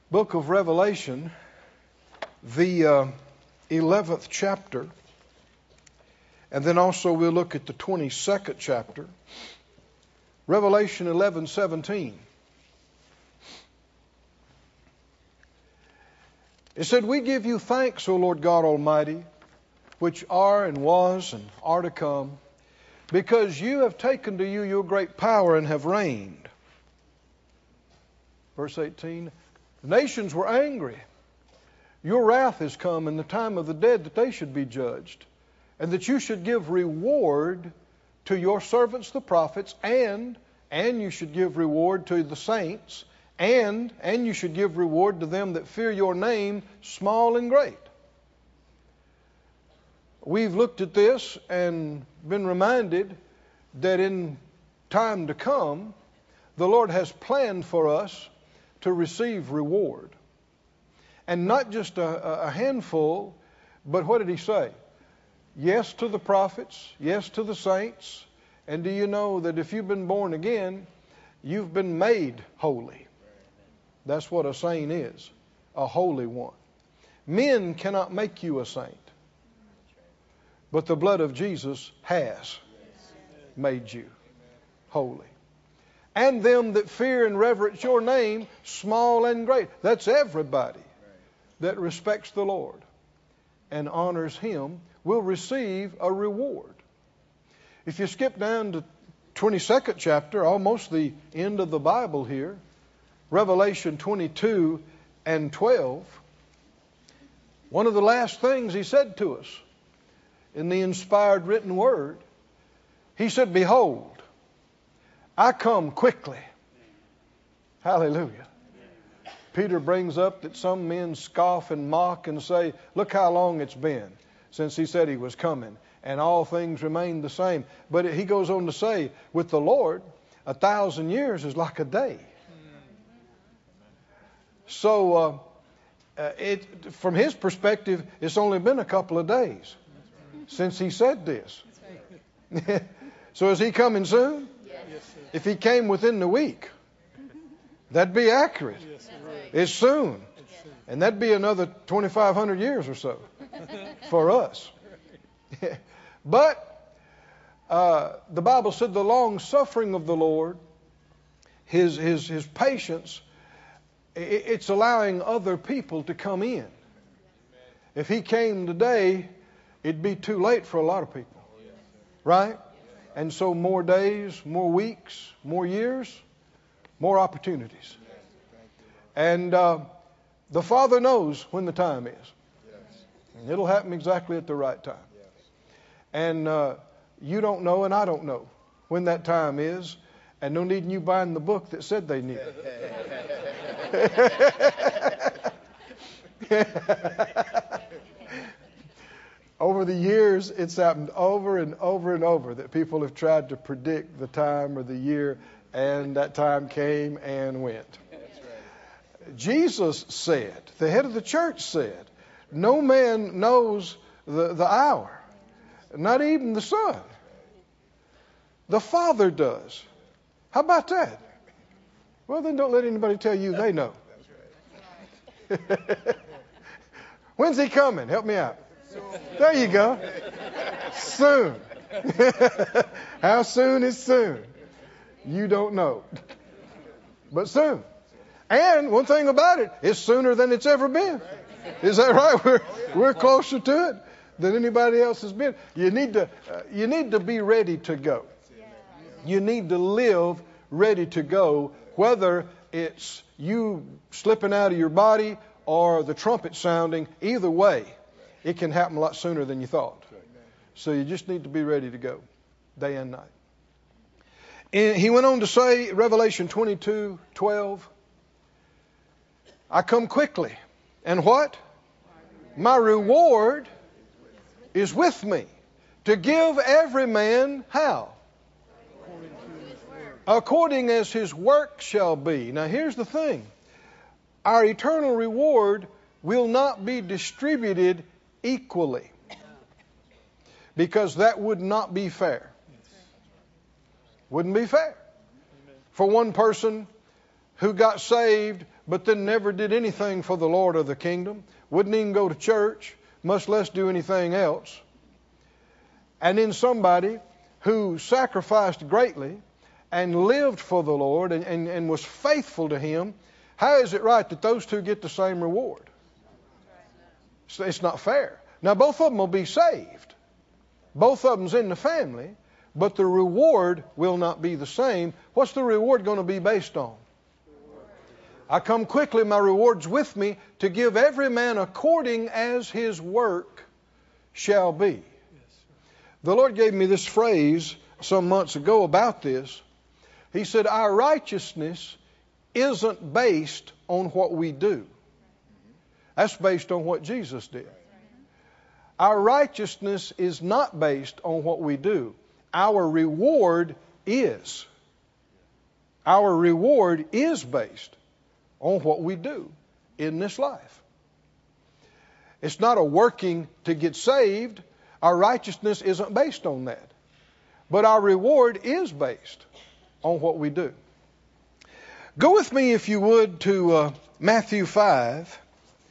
Book of Revelation, the 11th chapter, and then also we'll look at the 22nd chapter. Revelation 11:17. It said, "We give you thanks, O Lord God Almighty, which are and was and are to come, because you have taken to you your great power and have reigned." Verse 18, "The nations were angry. Your wrath is come in the time of the dead, that they should be judged, and that you should give reward to your servants the prophets, and you should give reward to the saints, and you should give reward to them that fear your name, small and great." We've looked at this and been reminded that in time to come, the Lord has planned for us to receive reward. And not just a handful, but what did he say? Yes to the prophets, yes to the saints. And do you know that if you've been born again, you've been made holy? That's what a saint is, a holy one. Men cannot make you a saint, but the blood of Jesus has made you holy. "And them that fear and reverence your name, small and great." That's everybody that respects the Lord and honors Him will receive a reward. If you skip down to 22nd chapter, almost the end of the Bible here, Revelation 22 and 12, one of the last things He said to us in the inspired written word, He said, "Behold, I come quickly." Hallelujah. Peter brings up that some men scoff and mock and say, "Look how long it's been since He said He was coming, and all things remain the same." But he goes on to say, with the Lord, 1,000 years is like a day. So from His perspective, it's only been a couple of days since He said this. So is He coming soon? If He came within the week, that'd be accurate. It's soon. And that'd be another 2,500 years or so for us. But the Bible said the long suffering of the Lord, His patience, it's allowing other people to come in. If He came today, it'd be too late for a lot of people. Right? And so more days, more weeks, more years, more opportunities. And the Father knows when the time is. And it'll happen exactly at the right time. And you don't know and I don't know when that time is. And no need in you buying the book that said they knew. Over the years, it's happened over and over and over that people have tried to predict the time or the year, and that time came and went. Jesus said, the head of the church said, no man knows the hour, not even the Son. The Father does. How about that? Well, then don't let anybody tell you they know. When's He coming? Help me out. There you go. Soon. How soon is soon? You don't know. But soon. And one thing about it, it's sooner than it's ever been. Is that right? We're closer to it than anybody else has been. You need to be ready to go. You need to live ready to go, whether it's you slipping out of your body or the trumpet sounding. Either way, it can happen a lot sooner than you thought. So you just need to be ready to go, day and night. And he went on to say, Revelation 22:12, I come quickly. And what? My reward is with me, to give every man how? According as his work shall be. Now here's the thing. Our eternal reward will not be distributed equally, because that would not be fair. Wouldn't be fair for one person who got saved but then never did anything for the Lord of the kingdom, wouldn't even go to church, much less do anything else. And then somebody who sacrificed greatly and lived for the Lord and was faithful to Him, how is it right that those two get the same reward? It's not fair. Now, both of them will be saved. Both of them's in the family, but the reward will not be the same. What's the reward going to be based on? I come quickly, my reward's with me, to give every man according as his work shall be. The Lord gave me this phrase some months ago about this. He said, our righteousness isn't based on what we do. That's based on what Jesus did. Our righteousness is not based on what we do. Our reward is. Our reward is based on what we do in this life. It's not a working to get saved. Our righteousness isn't based on that. But our reward is based on what we do. Go with me, if you would, to Matthew 5.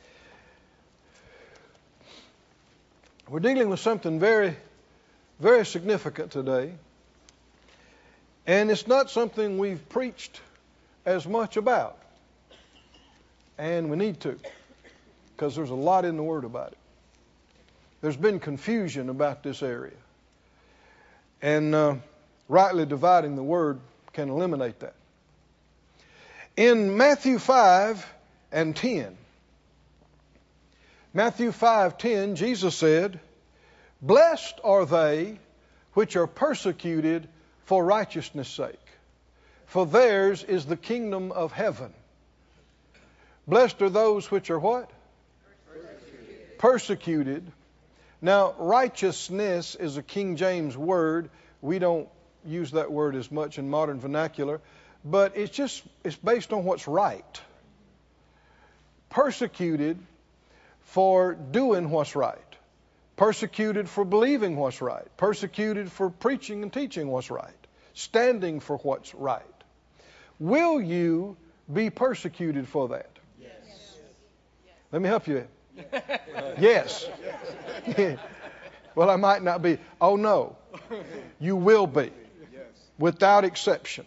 We're dealing with something very, very significant today. And it's not something we've preached as much about. And we need to, because there's a lot in the Word about it. There's been confusion about this area. And rightly dividing the Word can eliminate that. In Matthew 5 and 10, Matthew 5:10, Jesus said, blessed are they which are persecuted for righteousness' sake, for theirs is the kingdom of heaven. Blessed are those which are what? Persecuted. Now, righteousness is a King James word. We don't use that word as much in modern vernacular, but it's based on what's right. Persecuted for doing what's right. Persecuted for believing what's right. Persecuted for preaching and teaching what's right. Standing for what's right. Will you be persecuted for that? Yes. Let me help you. Yes. Well, I might not be. Oh, no. You will be. Without exception.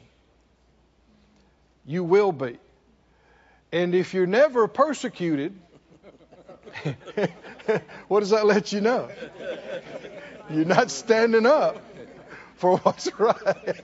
You will be. And if you're never persecuted, what does that let you know? You're not standing up for what's right.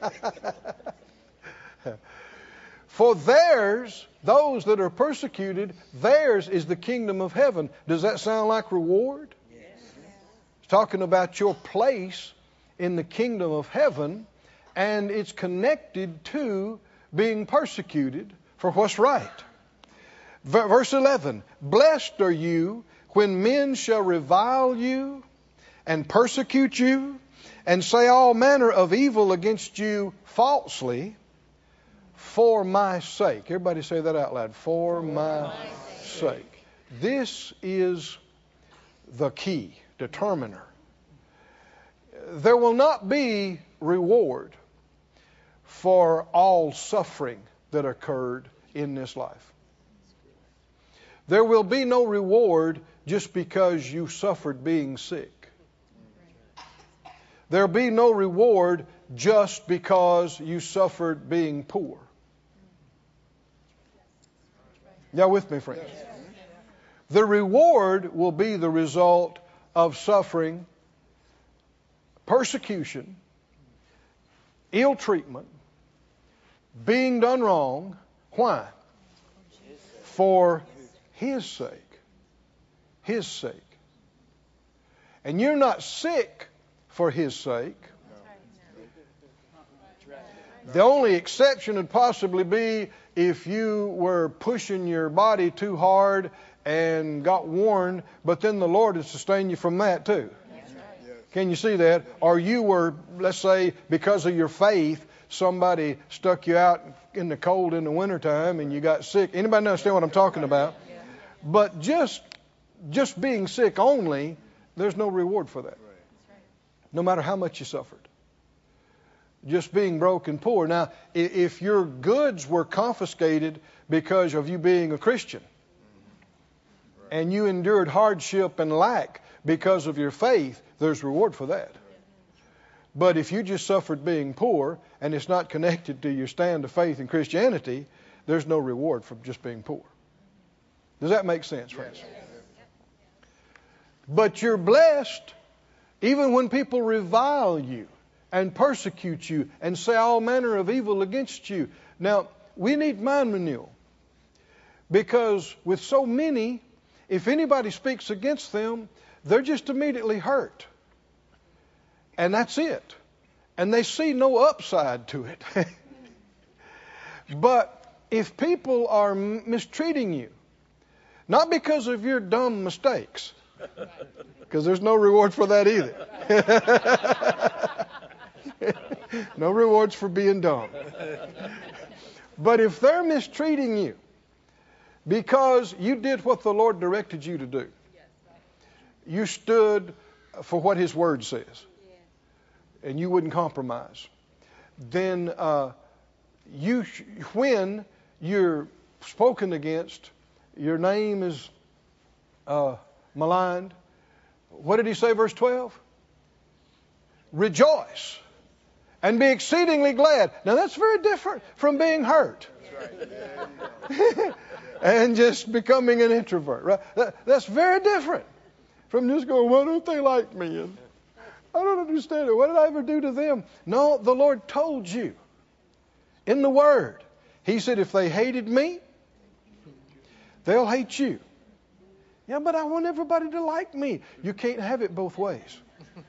For theirs, those that are persecuted, theirs is the kingdom of heaven. Does that sound like reward? Yes. It's talking about your place in the kingdom of heaven, and it's connected to being persecuted for what's right. Verse 11, blessed are you when men shall revile you and persecute you and say all manner of evil against you falsely for my sake. Everybody say that out loud. For my sake. This is the key determiner. There will not be reward for all suffering that occurred in this life. There will be no reward just because you suffered being sick. There'll be no reward just because you suffered being poor. Y'all with me, friends? The reward will be the result of suffering persecution, ill treatment, being done wrong. Why? For His sake. His sake. And you're not sick for His sake. The only exception would possibly be if you were pushing your body too hard and got worn, but then the Lord would sustain you from that too. Can you see that? Or you were, let's say, because of your faith, somebody stuck you out in the cold in the wintertime and you got sick. Anybody understand what I'm talking about? But just being sick only, there's no reward for that. No matter how much you suffered. just being broke and poor. Now, if your goods were confiscated because of you being a Christian, and you endured hardship and lack because of your faith, there's reward for that. But if you just suffered being poor and it's not connected to your stand of faith in Christianity, there's no reward for just being poor. Does that make sense, friends? But you're blessed even when people revile you and persecute you and say all manner of evil against you. Now, we need mind renewal, because with so many, if anybody speaks against them, they're just immediately hurt. And that's it. And they see no upside to it. But if people are mistreating you, not because of your dumb mistakes, because there's no reward for that either. No rewards for being dumb. But if they're mistreating you because you did what the Lord directed you to do, you stood for what His Word says, and you wouldn't compromise, then when you're spoken against, your name is maligned. What did He say, verse 12? Rejoice and be exceedingly glad. Now that's very different from being hurt. That's right. And just becoming an introvert. Right? That's very different from just going, why don't they like me? And I don't understand it. What did I ever do to them? No, the Lord told you in the Word. He said, if they hated me, they'll hate you. Yeah, but I want everybody to like me. You can't have it both ways.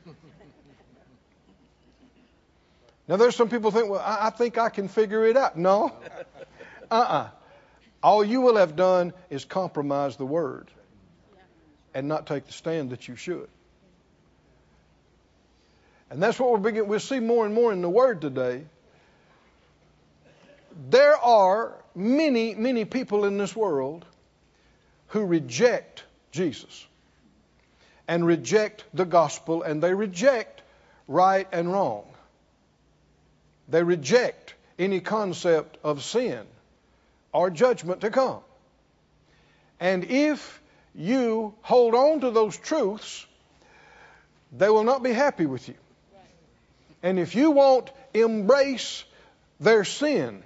Now, there's some people think, well, I think I can figure it out. No. All you will have done is compromise the Word and not take the stand that you should. And that's what we'll see more and more in the Word today. There are many, many people in this world who reject Jesus and reject the gospel, and they reject right and wrong. They reject any concept of sin or judgment to come. And if you hold on to those truths, they will not be happy with you. And if you won't embrace their sin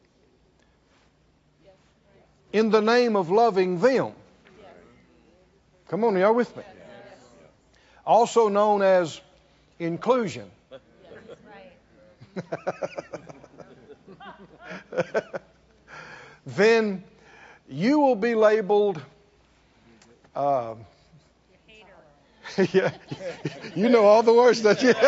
in the name of loving them, come on, y'all with me? Also known as inclusion. Then you will be labeled yeah, you know all the words that you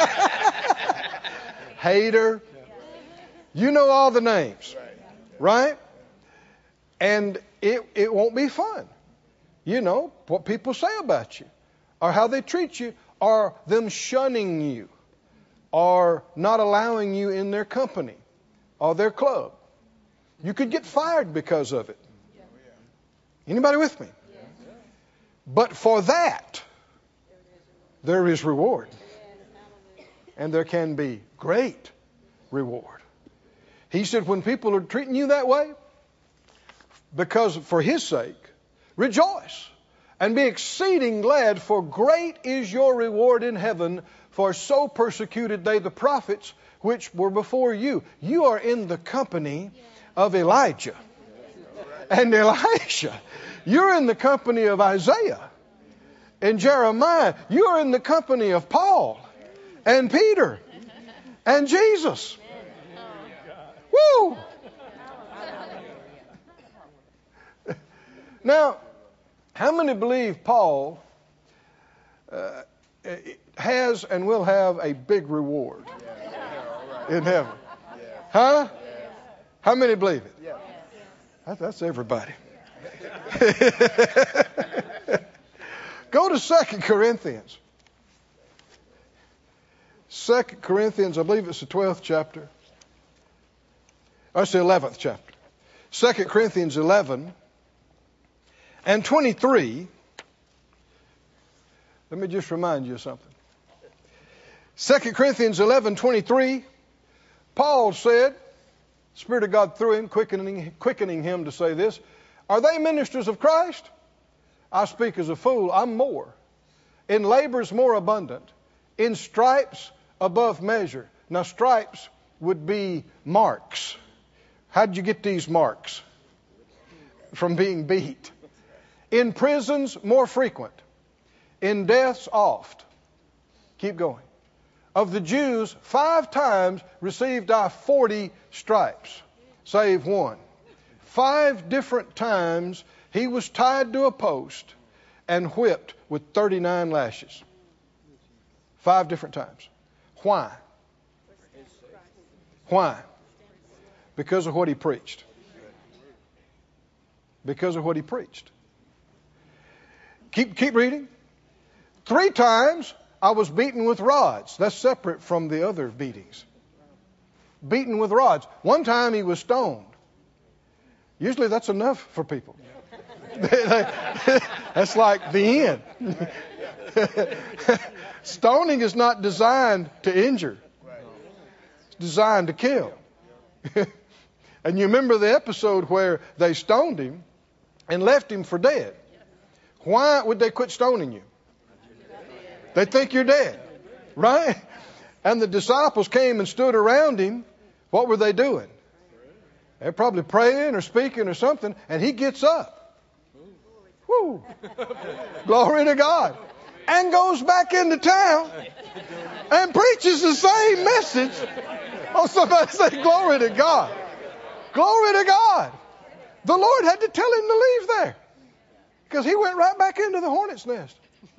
hater. You know all the names, right? And it won't be fun. You know what people say about you, or how they treat you, or them shunning you, or not allowing you in their company or their club. You could get fired because of it. Anybody with me? But for that, there is reward. And there can be great reward. He said, when people are treating you that way, because for His sake, rejoice and be exceeding glad, for great is your reward in heaven, for so persecuted they the prophets which were before you. You are in the company of Elijah and Elisha. You're in the company of Isaiah and Jeremiah. You're in the company of Paul and Peter and Jesus. Woo! Now, how many believe Paul has and will have a big reward in heaven? Huh? How many believe it? That's everybody. Go to 2 Corinthians. 2 Corinthians, I believe it's the 12th chapter. That's the 11th chapter. 2 Corinthians 11 and 23. Let me just remind you of something. 2 Corinthians 11:23. Paul said, Spirit of God through him, quickening him to say this, are they ministers of Christ? I speak as a fool. I'm more. In labors more abundant. In stripes above measure. Now stripes would be marks. How'd you get these marks? From being beat. In prisons more frequent. In deaths oft. Keep going. Of the Jews, 5 times received I 40 stripes, save one. 5 different times he was tied to a post and whipped with 39 lashes. 5 different times. Why? Why? Because of what he preached. Because of what he preached. Keep reading. 3 times I was beaten with rods. That's separate from the other beatings. Beaten with rods. 1 time he was stoned. Usually that's enough for people. That's like the end. Stoning is not designed to injure. It's designed to kill. And you remember the episode where they stoned him and left him for dead. Why would they quit stoning you? They think you're dead, right? And the disciples came and stood around him. What were they doing? They're probably praying or speaking or something, and he gets up. Woo! Glory to God. And goes back into town and preaches the same message. Oh, somebody say glory to God. Glory to God. The Lord had to tell him to leave there because he went right back into the hornet's nest.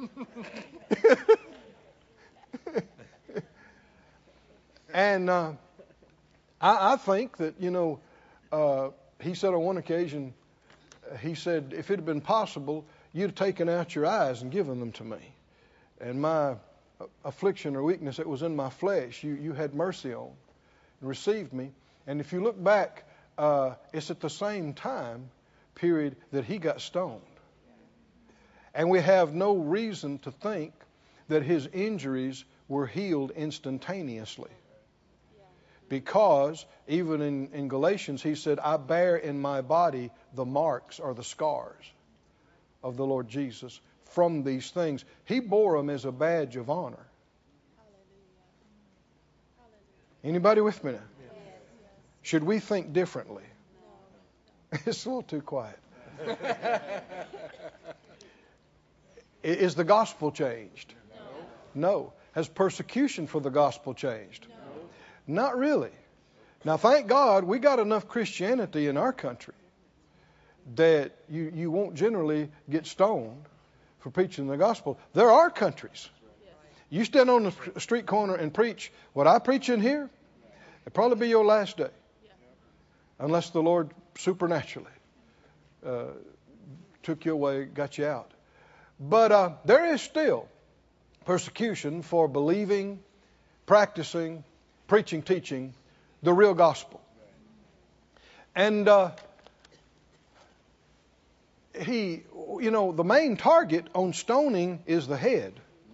And I think that, he said on one occasion, he said, if it had been possible, you'd have taken out your eyes and given them to me. And my affliction or weakness that was in my flesh, you had mercy on and received me. And if you look back, it's at the same time period that he got stoned. And we have no reason to think that his injuries were healed instantaneously. Because even in Galatians, he said, I bear in my body the marks or the scars of the Lord Jesus from these things. He bore them as a badge of honor. Anybody with me now? Should we think differently? It's a little too quiet. Is the gospel changed? No. Has persecution for the gospel changed? No. Not really. Now, thank God we got enough Christianity in our country that you won't generally get stoned for preaching the gospel. There are countries. You stand on the street corner and preach what I preach in here, it'll probably be your last day. Unless the Lord supernaturally took you away, got you out. But there is still persecution for believing, practicing, preaching, teaching the real gospel. And the main target on stoning is the head.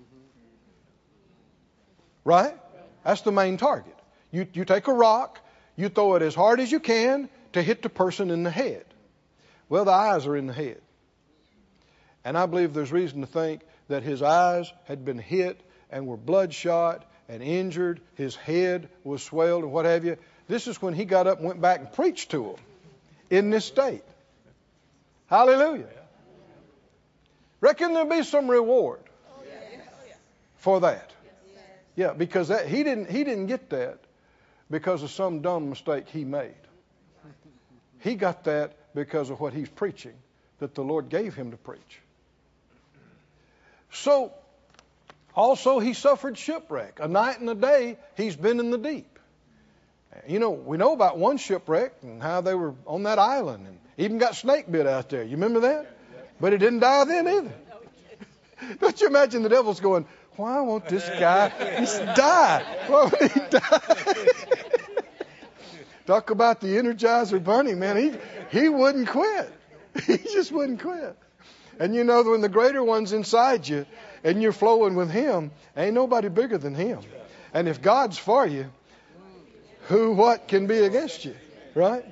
Right? That's the main target. You take a rock, you throw it as hard as you can to hit the person in the head. Well, the eyes are in the head. And I believe there's reason to think that his eyes had been hit and were bloodshot and injured. His head was swelled and what have you. This is when he got up and went back and preached to them in this state. Hallelujah. Reckon there'll be some reward for that. Yeah, because he didn't get that because of some dumb mistake he made. He got that because of what he's preaching that the Lord gave him to preach. So, also he suffered shipwreck. A night and a day he's been in the deep. We know about one shipwreck and how they were on that island and even got snake bit out there. You remember that? But he didn't die then either. Don't you imagine the devil's going, why won't this guy just die? Why would he die? Talk about the Energizer Bunny, man. He wouldn't quit. He just wouldn't quit. And when the greater one's inside you and you're flowing with him, ain't nobody bigger than him. And if God's for you, What can be against you? Right?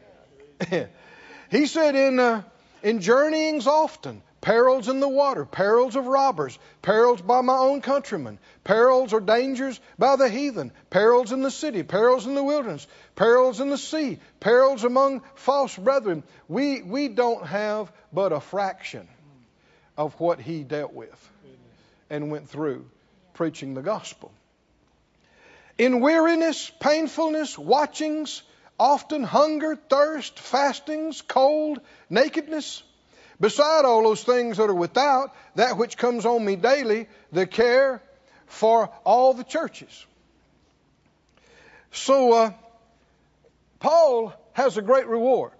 He said in journeyings often, perils in the water, perils of robbers, perils by my own countrymen, perils or dangers by the heathen, perils in the city, perils in the wilderness, perils in the sea, perils among false brethren. We don't have but a fraction of what he dealt with and went through preaching the gospel. In weariness, painfulness, watchings, often hunger, thirst, fastings, cold, nakedness. Beside all those things that are without, that which comes on me daily, the care for all the churches. So, Paul has a great reward.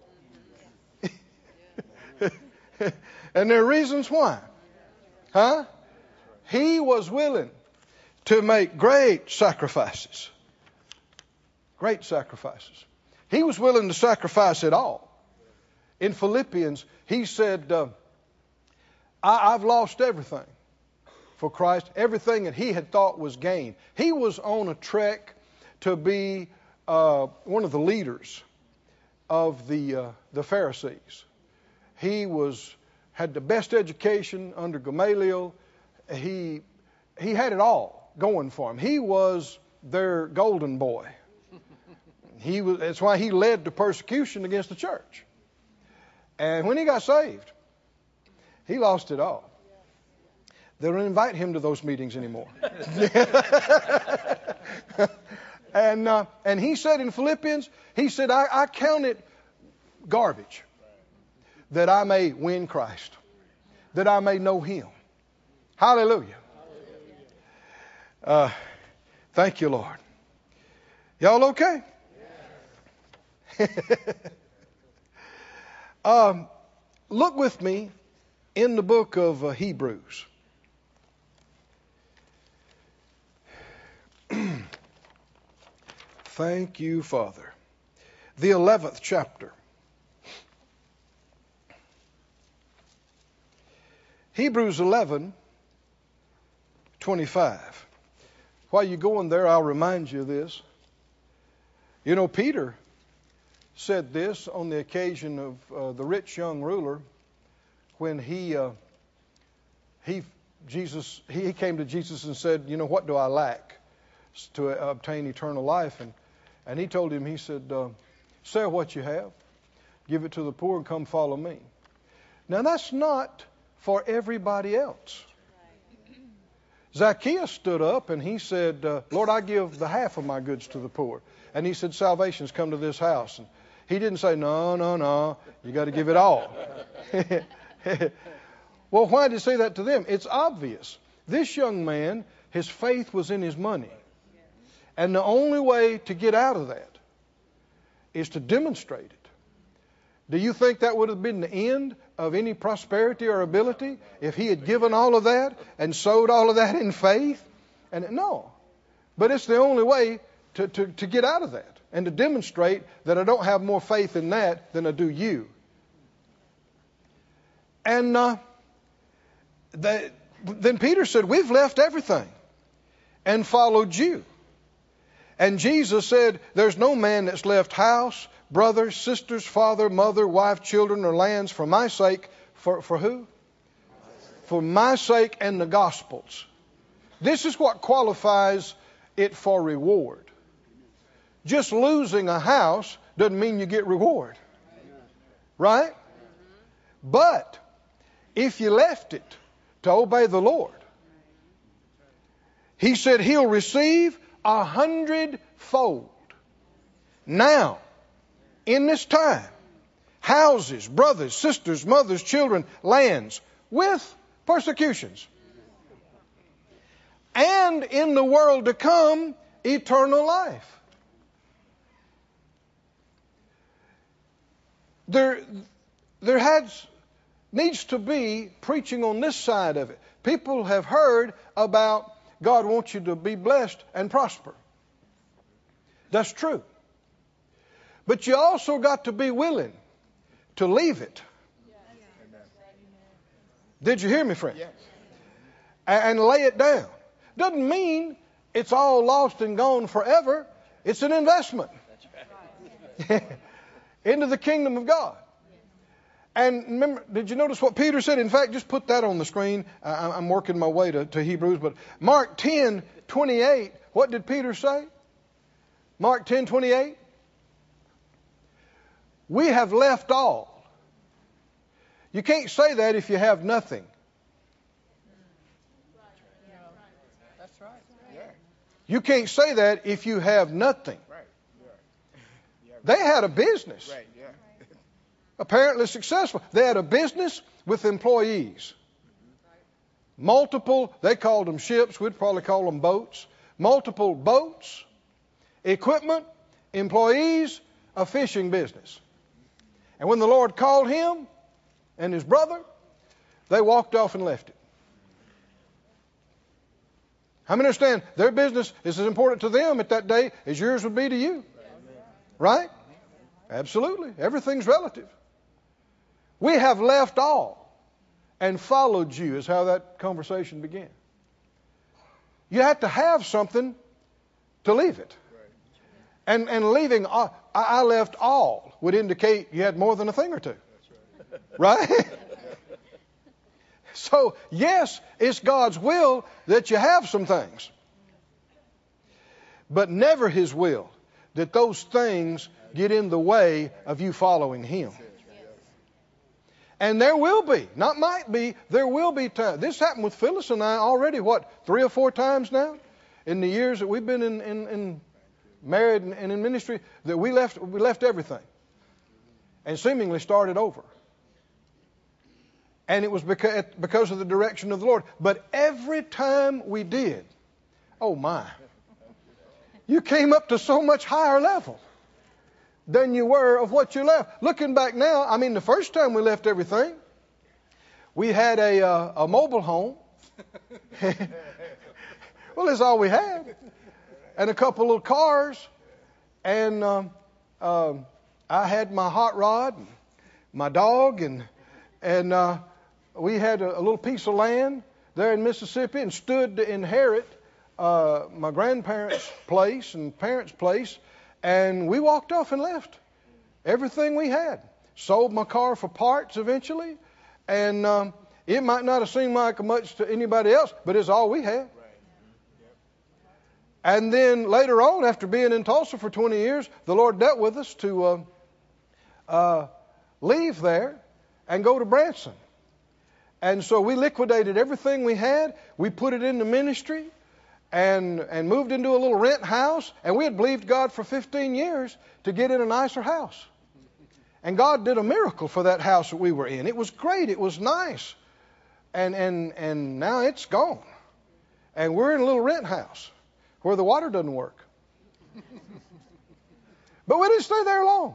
And there are reasons why. He was willing to make great sacrifices. Great sacrifices. He was willing to sacrifice it all. In Philippians, he said, I've lost everything for Christ, everything that he had thought was gain. He was on a trek to be one of the leaders of the Pharisees. He had the best education under Gamaliel. He had it all going for him. He was their golden boy. That's why he led the persecution against the church. And when he got saved, he lost it all. They don't invite him to those meetings anymore. And he said in Philippians, he said, I count it garbage that I may win Christ, that I may know him. Hallelujah. Thank you, Lord. Y'all okay? Look with me in the book of Hebrews. Thank you, Father. The 11th chapter. Hebrews 11:25. While you're going there, I'll remind you of this. You know, Peter said this on the occasion of the rich young ruler when he came to Jesus and said, you know, what do I lack to obtain eternal life? And he told him, he said, sell what you have, give it to the poor, and come follow me. Now, that's not for everybody else. Zacchaeus stood up and he said, Lord, I give the half of my goods to the poor. And he said, salvation's come to this house. And he didn't say, no, you got to give it all. Well, why did he say that to them? It's obvious. This young man, his faith was in his money. And the only way to get out of that is to demonstrate it. Do you think that would have been the end of any prosperity or ability if he had given all of that and sowed all of that in faith? And no. But it's the only way to get out of that and to demonstrate that I don't have more faith in that than I do you. And then Peter said, we've left everything and followed you. And Jesus said, there's no man that's left house, brothers, sisters, father, mother, wife, children, or lands for my sake. For who? For my sake and the gospel's. This is what qualifies it for reward. Just losing a house doesn't mean you get reward. Right? But if you left it to obey the Lord, he said he'll receive 100-fold. Now, in this time, houses, brothers, sisters, mothers, children, lands, with persecutions. And in the world to come, eternal life. There needs to be preaching on this side of it. People have heard about God wants you to be blessed and prosper. That's true. But you also got to be willing to leave it. Did you hear me, friend? Yes. And lay it down. Doesn't mean it's all lost and gone forever. It's an investment into the kingdom of God. And remember, did you notice what Peter said? In fact, just put that on the screen. I'm working my way to Hebrews. But Mark 10:28, what did Peter say? Mark 10:28. We have left all. You can't say that if you have nothing. That's right. Yeah. You can't say that if you have nothing. Right. Yeah. They had a business. Right. Yeah. Apparently successful. They had a business with employees. Multiple, they called them ships, we'd probably call them boats. Multiple boats, equipment, employees, a fishing business. And when the Lord called him and his brother, they walked off and left it. How many understand their business is as important to them at that day as yours would be to you? Right? Absolutely. Everything's relative. We have left all and followed you, is how that conversation began. You have to have something to leave it. And leaving, I left all, would indicate you had more than a thing or two. Right? So, yes, it's God's will that you have some things. But never His will that those things get in the way of you following Him. And there will be, not might be, there will be times. This happened with Phyllis and I already, 3 or 4 times now? In the years that we've been in married and in ministry, that we left everything. And seemingly started over. And it was because of the direction of the Lord. But every time we did, oh my, you came up to so much higher level than you were of what you left. Looking back now, I mean, the first time we left everything, we had a mobile home. Well, that's all we had. And a couple little cars. And I had my hot rod, and my dog, and we had a little piece of land there in Mississippi and stood to inherit my grandparents' place and parents' place. And we walked off and left everything we had. Sold my car for parts eventually. And it might not have seemed like much to anybody else, but it's all we had. And then later on, after being in Tulsa for 20 years, the Lord dealt with us to leave there and go to Branson. And so we liquidated everything we had. We put it into ministry. And moved into a little rent house, and we had believed God for 15 years to get in a nicer house. And God did a miracle for that house that we were in. It was great. It was nice. And now it's gone. And we're in a little rent house where the water doesn't work. But we didn't stay there long.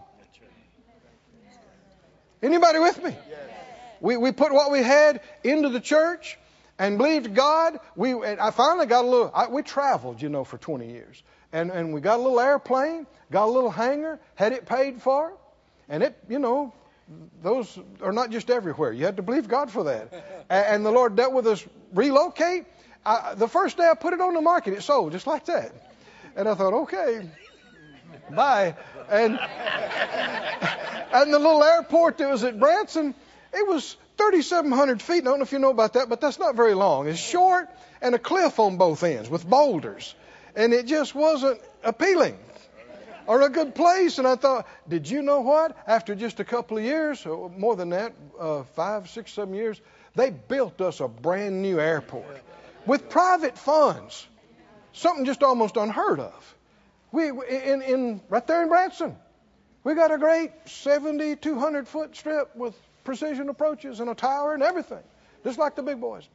Anybody with me? We put what we had into the church. And believed God. I finally got a little. We traveled, for 20 years, and we got a little airplane, got a little hangar, had it paid for, and it, those are not just everywhere. You had to believe God for that. And the Lord dealt with us relocate. The first day I put it on the market, it sold just like that. And I thought, okay, bye. And the little airport that was at Branson, it was 3,700 feet. I don't know if you know about that, but that's not very long. It's short and a cliff on both ends with boulders. And it just wasn't appealing or a good place. And I thought, did you know what? After just a couple of years, or more than that, 5, 6, 7 years, they built us a brand new airport with private funds. Something just almost unheard of. Right there in Branson, we got a great 7,200 foot strip with precision approaches and a tower and everything, just like the big boys.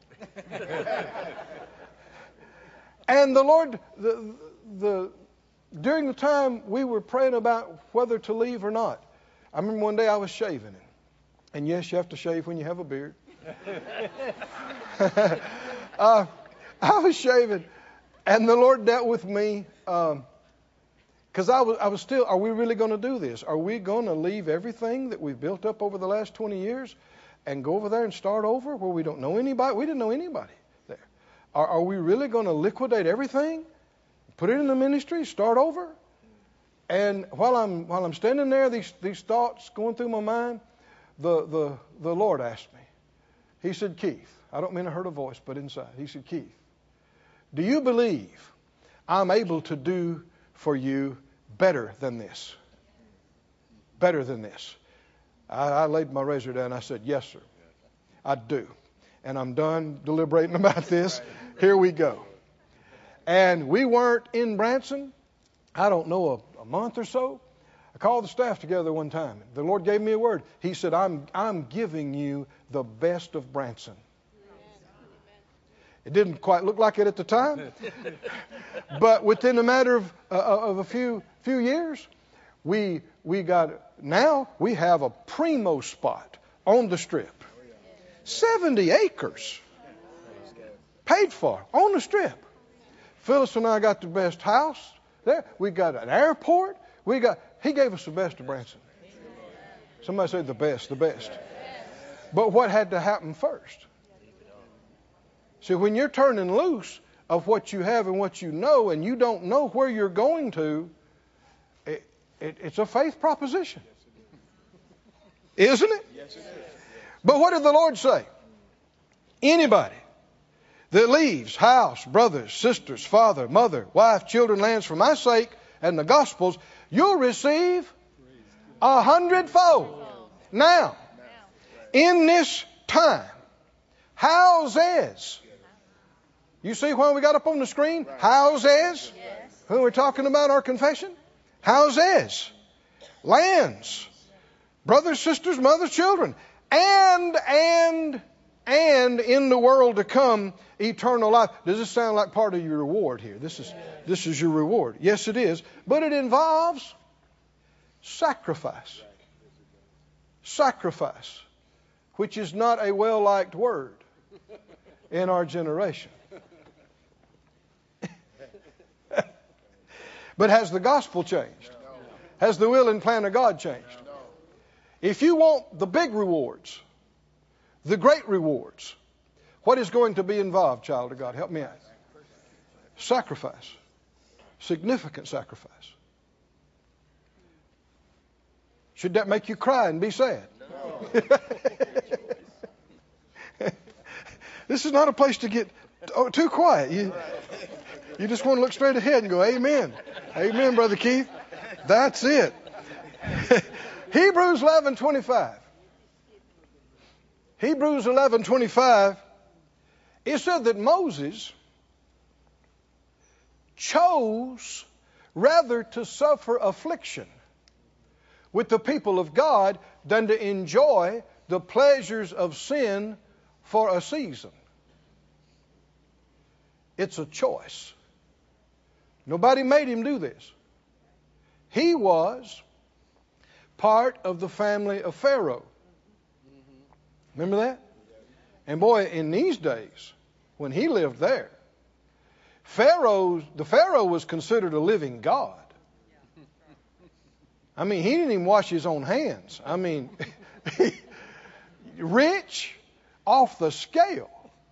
And the Lord, during the time we were praying about whether to leave or not, I remember one day I was shaving, and yes, you have to shave when you have a beard. I was shaving, and the Lord dealt with me. Because I was still, are we really going to do this? Are we going to leave everything that we've built up over the last 20 years and go over there and start over where we don't know anybody? We didn't know anybody there. Are we really going to liquidate everything, put it in the ministry, start over? And while I'm standing there, these thoughts going through my mind, the Lord asked me. He said, Keith, I don't mean I heard a voice, but inside. He said, Keith, do you believe I'm able to do for you better than this? Better than this. I laid my razor down. I said, yes, sir, I do. And I'm done deliberating about this. Here we go. And we weren't in Branson, I don't know, a month or so. I called the staff together one time. The Lord gave me a word. He said, I'm giving you the best of Branson. It didn't quite look like it at the time. But within a matter of a few years, we have a primo spot on the Strip. 70 acres paid for on the Strip. Phyllis and I got the best house there. We got an airport. He gave us the best of Branson. Somebody say the best. But what had to happen first? See, when you're turning loose of what you have and what you know, and you don't know where you're going to, it's a faith proposition. Isn't it? Yes, it is. But what did the Lord say? Anybody that leaves house, brothers, sisters, father, mother, wife, children, lands for my sake and the gospel's, you'll receive 100-fold. Now, in this time, houses. You see why we got up on the screen? Houses. When we're talking about our confession. Houses. Lands. Brothers, sisters, mothers, children. And in the world to come, eternal life. Does this sound like part of your reward here? This is your reward. Yes, it is. But it involves sacrifice. Sacrifice. Which is not a well-liked word in our generation. But has the gospel changed? Has the will and plan of God changed? If you want the big rewards, the great rewards, what is going to be involved, child of God? Help me out. Sacrifice. Significant sacrifice. Should that make you cry and be sad? No. This is not a place to get too quiet. You just want to look straight ahead and go, amen. Amen, Brother Keith. That's it. Hebrews 11:25. Hebrews 11:25. It said that Moses chose rather to suffer affliction with the people of God than to enjoy the pleasures of sin for a season. It's a choice. Nobody made him do this. He was part of the family of Pharaoh. Remember that? And boy, in these days, when he lived there, the Pharaoh was considered a living god. I mean, he didn't even wash his own hands. I mean, rich, off the scale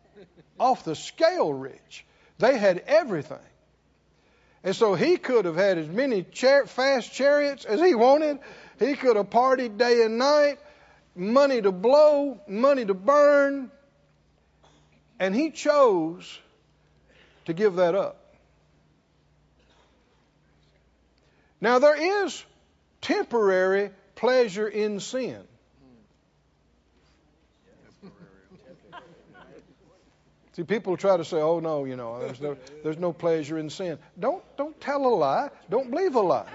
rich. They had everything. And so he could have had as many fast chariots as he wanted. He could have partied day and night, money to blow, money to burn. And he chose to give that up. Now there is temporary pleasure in sin. See, people try to say, "Oh no, there's no pleasure in sin." Don't tell a lie. Don't believe a lie.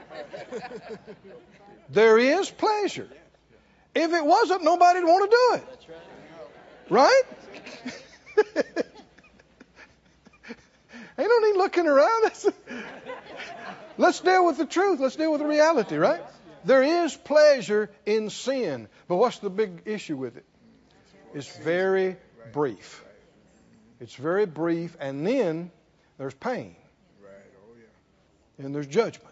There is pleasure. If it wasn't, nobody'd want to do it. Right? Ain't no need looking around. Let's deal with the truth. Let's deal with the reality, right? There is pleasure in sin. But what's the big issue with it? It's very brief. It's very brief, and then there's pain. And there's judgment.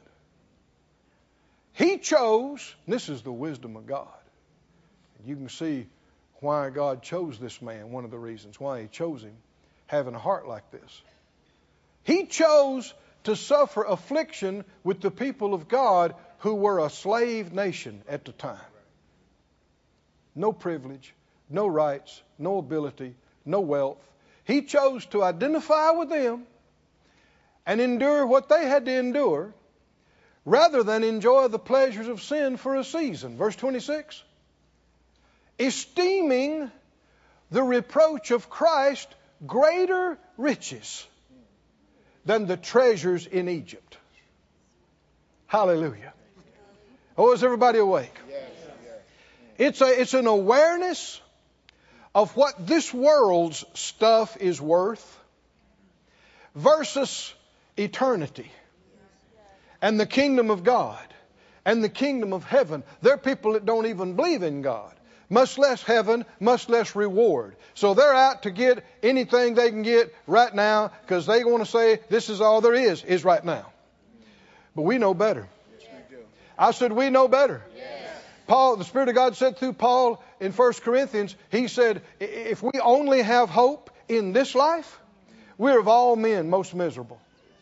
He chose, and this is the wisdom of God. You can see why God chose this man, one of the reasons why he chose him, having a heart like this. He chose to suffer affliction with the people of God who were a slave nation at the time. No privilege, no rights, no ability, no wealth. He chose to identify with them and endure what they had to endure rather than enjoy the pleasures of sin for a season. Verse 26. Esteeming the reproach of Christ greater riches than the treasures in Egypt. Hallelujah. Oh, is everybody awake? It's an awareness of what this world's stuff is worth versus eternity and the kingdom of God and the kingdom of heaven. There are people that don't even believe in God. Much less heaven, much less reward. So they're out to get anything they can get right now because they want to say this is all there is right now. But we know better. Yes, we do. I said we know better. Yes. Paul, the Spirit of God said through Paul in 1 Corinthians, he said, if we only have hope in this life, we're of all men most miserable.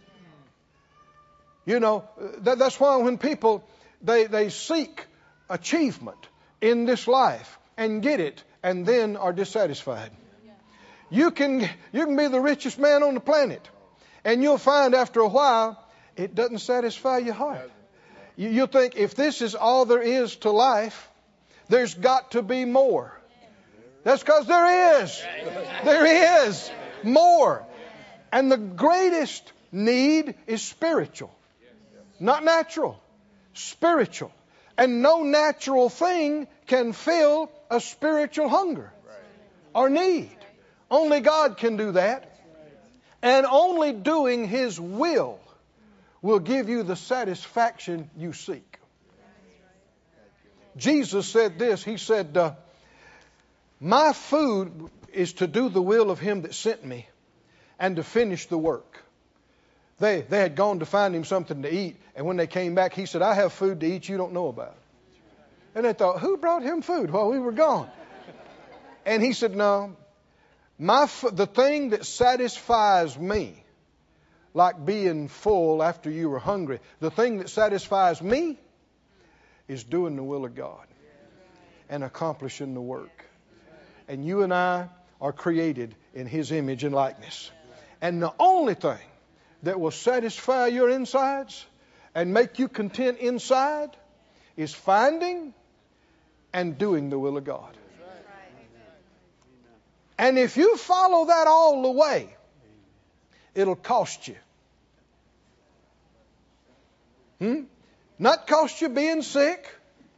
You know, that's why when people, they seek achievement in this life and get it and then are dissatisfied. You can be the richest man on the planet and you'll find after a while it doesn't satisfy your heart. You'll think if this is all there is to life, there's got to be more. That's because there is. There is more. And the greatest need is spiritual. Not natural. Spiritual. And no natural thing can fill a spiritual hunger or need. Only God can do that. And only doing His will give you the satisfaction you seek. Jesus said this. He said, my food is to do the will of Him that sent me and to finish the work. They had gone to find Him something to eat. And when they came back, He said, I have food to eat you don't know about. And they thought, who brought Him food while we were gone? And He said, no, the thing that satisfies me, like being full after you were hungry, the thing that satisfies me is doing the will of God and accomplishing the work. And you and I are created in His image and likeness. And the only thing that will satisfy your insides and make you content inside is finding and doing the will of God. And if you follow that all the way, it'll cost you. Not cost you being sick.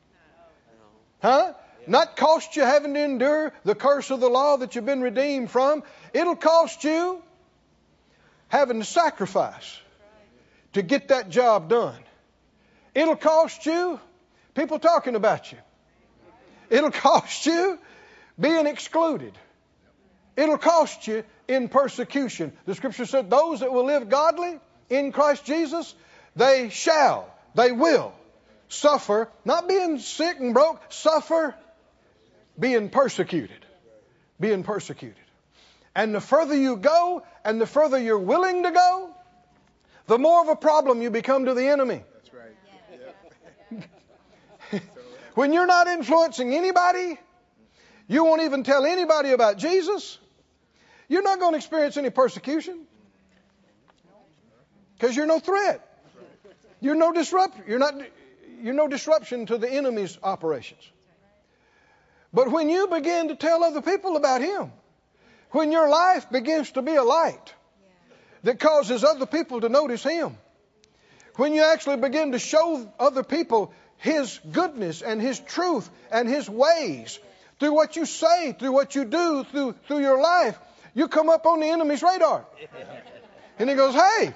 Not cost you having to endure the curse of the law that you've been redeemed from. It'll cost you having to sacrifice to get that job done. It'll cost you people talking about you. It'll cost you being excluded. It'll cost you in persecution. The Scripture said those that will live godly in Christ Jesus, they will suffer, not being sick and broke, suffer being persecuted. Being persecuted. And the further you go and the further you're willing to go, the more of a problem you become to the enemy. That's right. Yep. When you're not influencing anybody, you won't even tell anybody about Jesus, you're not going to experience any persecution. Because you're no threat. You're no disruption to the enemy's operations. But when you begin to tell other people about Him, when your life begins to be a light that causes other people to notice Him, when you actually begin to show other people His goodness and His truth and His ways through what you say, through what you do, through your life, you come up on the enemy's radar. And he goes, hey,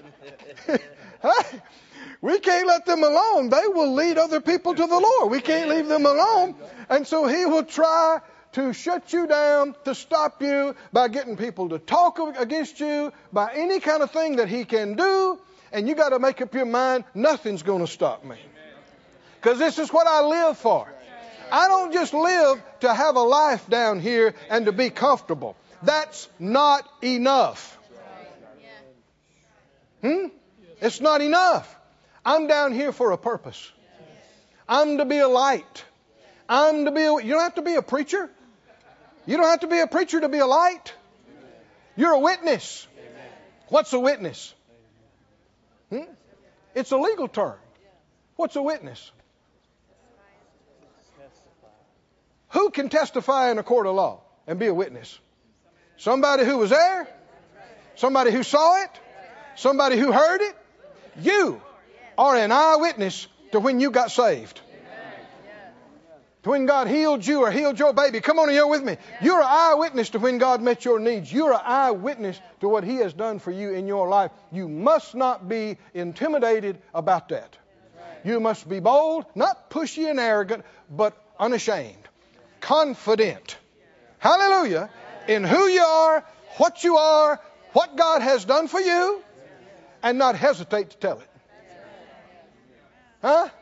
we can't let them alone. They will lead other people to the Lord. We can't leave them alone. And so he will try to shut you down, to stop you by getting people to talk against you, by any kind of thing that he can do. And you got to make up your mind, nothing's going to stop me. Because this is what I live for. I don't just live to have a life down here and to be comfortable. That's not enough. It's not enough. I'm down here for a purpose. I'm to be a light. You don't have to be a preacher. You don't have to be a preacher to be a light. You're a witness. What's a witness? It's a legal term. What's a witness? Who can testify in a court of law and be a witness? Somebody who was there? Somebody who saw it? Somebody who heard it? You are an eyewitness to when you got saved. To when God healed you or healed your baby. Come on here with me. You're an eyewitness to when God met your needs. You're an eyewitness to what He has done for you in your life. You must not be intimidated about that. You must be bold, not pushy and arrogant, but unashamed. Confident. Hallelujah. In who you are, what God has done for you, and not hesitate to tell it. Huh?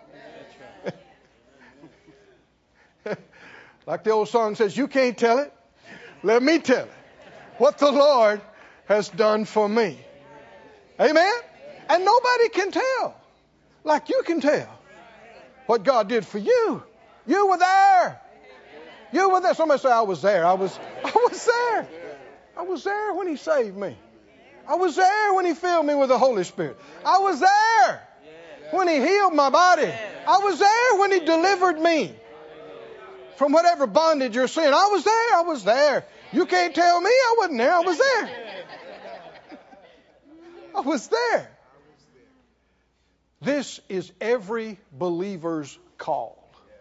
Like the old song says, you can't tell it. Let me tell it. What the Lord has done for me. Amen? And nobody can tell like you can tell what God did for you. You were there. You were there. Somebody say, I was there. I was there. I was there when He saved me. I was there when He filled me with the Holy Spirit. I was there when He healed my body. I was there when He delivered me from whatever bondage you're sin. I was there. I was there. You can't tell me I wasn't there. I was there. I was there. This is every believer's call.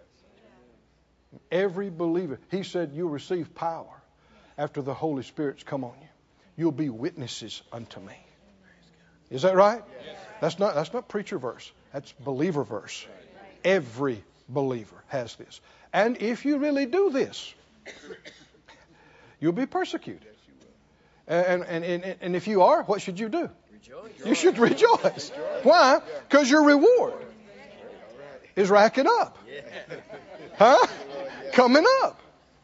Every believer. He said you'll receive power after the Holy Spirit's come on you. You'll be witnesses unto me. Is that right? That's not preacher verse. That's believer verse. Every believer has this. And if you really do this, you'll be persecuted. And if you are, what should you do? You should rejoice. Why? Because your reward is racking up. Huh? Coming up.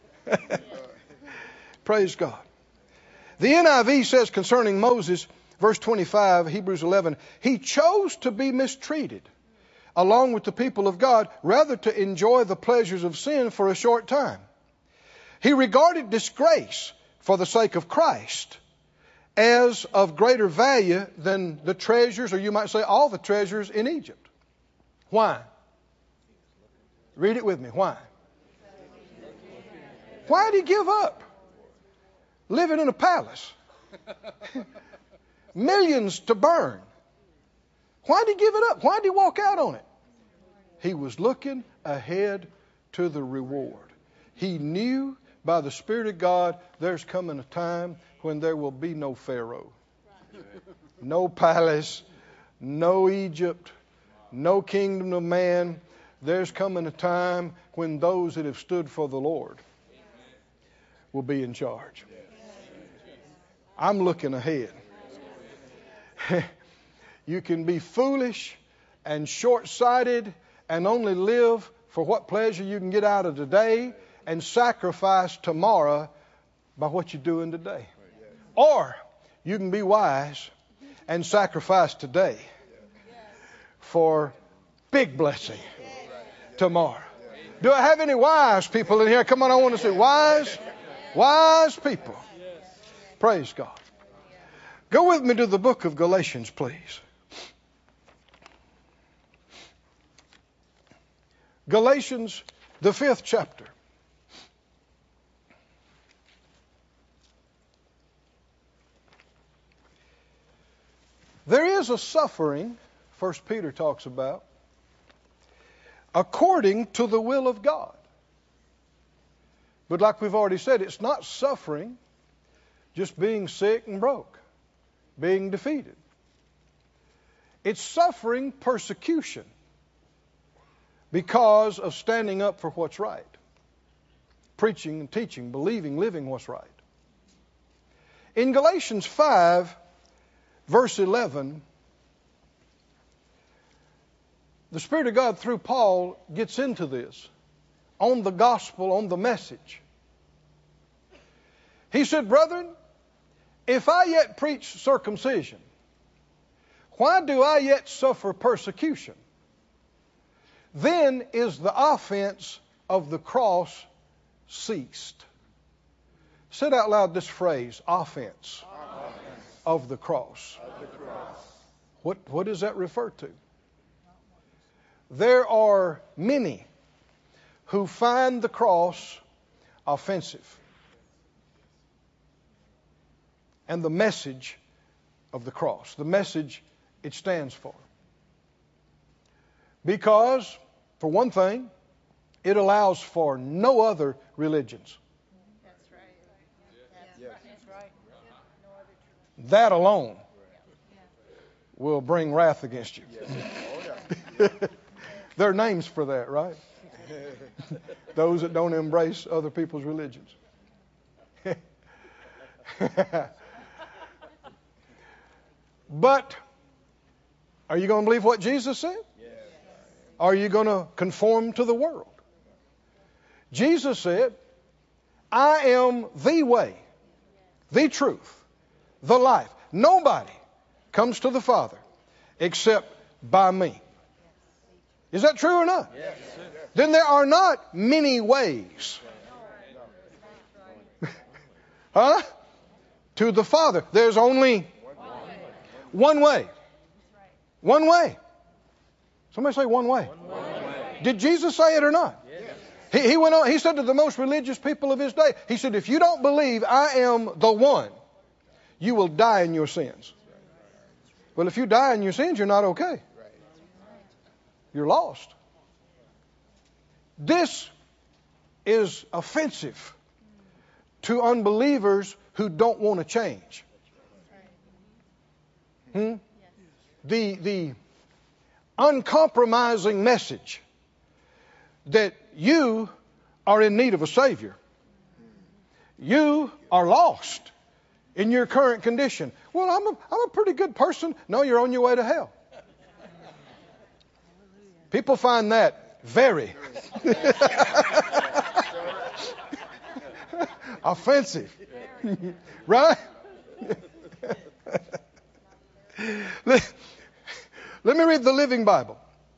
Praise God. The NIV says concerning Moses, verse 25, Hebrews 11, he chose to be mistreated along with the people of God rather to enjoy the pleasures of sin for a short time. He regarded disgrace for the sake of Christ as of greater value than the treasures, or you might say all the treasures in Egypt. Why? Read it with me. Why? Why did he give up living in a palace? Millions to burn. Why did he give it up? Why did he walk out on it? He was looking ahead to the reward. He knew by the Spirit of God there's coming a time when there will be no Pharaoh, no palace, no Egypt, no kingdom of man. There's coming a time when those that have stood for the Lord will be in charge. I'm looking ahead. You can be foolish and short-sighted and only live for what pleasure you can get out of today and sacrifice tomorrow by what you're doing today. Or you can be wise and sacrifice today for big blessing tomorrow. Do I have any wise people in here? Come on, I want to say wise people. Praise God. Go with me to the book of Galatians, please. Galatians, the 5th chapter. There is a suffering, 1 Peter talks about, according to the will of God. But like we've already said, it's not suffering just being sick and broke, being defeated. It's suffering persecution because of standing up for what's right, preaching and teaching, believing, living what's right. In Galatians 5, verse 11, the Spirit of God through Paul gets into this on the gospel, on the message. He said, brethren, if I yet preach circumcision, Why do I yet suffer persecution? Then is the offense of the cross ceased. Say out loud this phrase, offense of the cross. What does that refer to? There are many who find the cross offensive. And the message of the cross, the message it stands for. Because, for one thing, it allows for no other religions. That's right. That's right. No other That alone will bring wrath against you. There are names for that, right? Those that don't embrace other people's religions. But are you going to believe what Jesus said? Are you going to conform to the world? Jesus said, I am the way, the truth, the life. Nobody comes to the Father except by me. Is that true or not? Yes. Then there are not many ways. Huh? To the Father. There's only one way. One way. Somebody say one way. Did Jesus say it or not? Yes. He went on. He said to the most religious people of his day, he said, if you don't believe I am the one, you will die in your sins. Well, if you die in your sins, you're not okay. You're lost. This is offensive to unbelievers who don't want to change. The uncompromising message that you are in need of a Savior. You are lost in your current condition. Well, I'm a pretty good person. No, you're on your way to hell. People find that very offensive. Right? Let me read the Living Bible.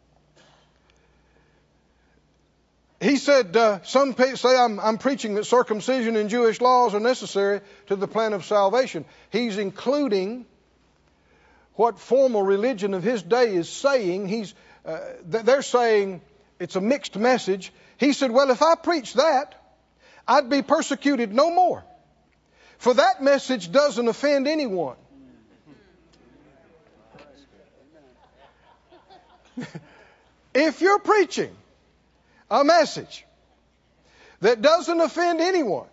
He said, some say I'm preaching that circumcision and Jewish laws are necessary to the plan of salvation. He's including what formal religion of his day is saying. They're saying it's a mixed message. He said, well, if I preach that, I'd be persecuted no more. For that message doesn't offend anyone. If you're preaching a message that doesn't offend anyone,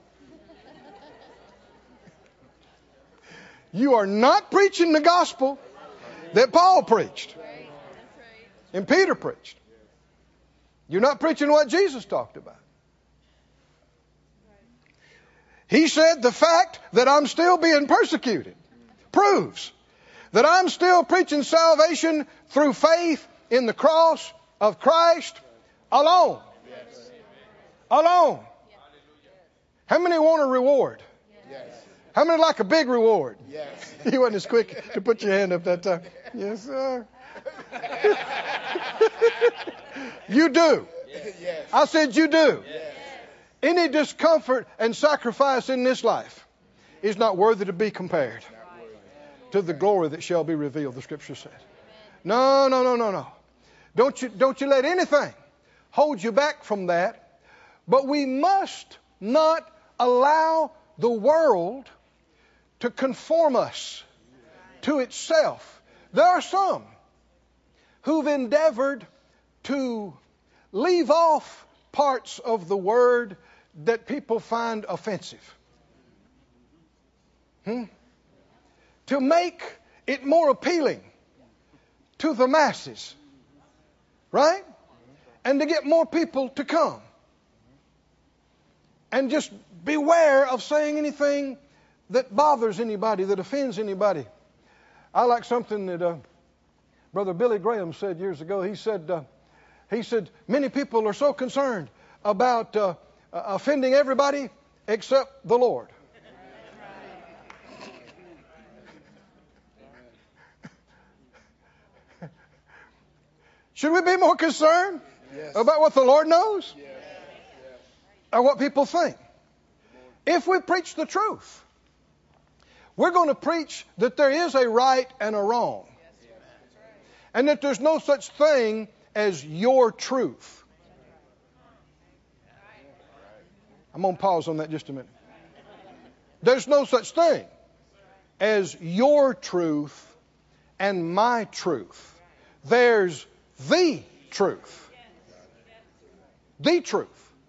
you are not preaching the gospel that Paul preached and Peter preached. You're not preaching what Jesus talked about. He said the fact that I'm still being persecuted proves that I'm still preaching salvation through faith in the cross of Christ alone. Alone. How many want a reward? Yes. How many like a big reward? Yes. You wasn't as quick to put your hand up that time. Yes, sir. You do. Yes. I said you do. Yes. Any discomfort and sacrifice in this life is not worthy to be compared to the glory that shall be revealed, the Scripture says. No. Don't you let anything hold you back from that. But we must not allow the world to conform us to itself. There are some who've endeavored to leave off parts of the word that people find offensive. To make it more appealing to the masses. Right? And to get more people to come. And just beware of saying anything that bothers anybody, that offends anybody. I like something that Brother Billy Graham said years ago. He said, many people are so concerned about offending everybody except the Lord. Should we be more concerned about what the Lord knows? Or what people think? If we preach the truth, we're going to preach that there is a right and a wrong. And that there's no such thing as your truth. I'm going to pause on that just a minute. There's no such thing as your truth and my truth. There's the truth. The truth.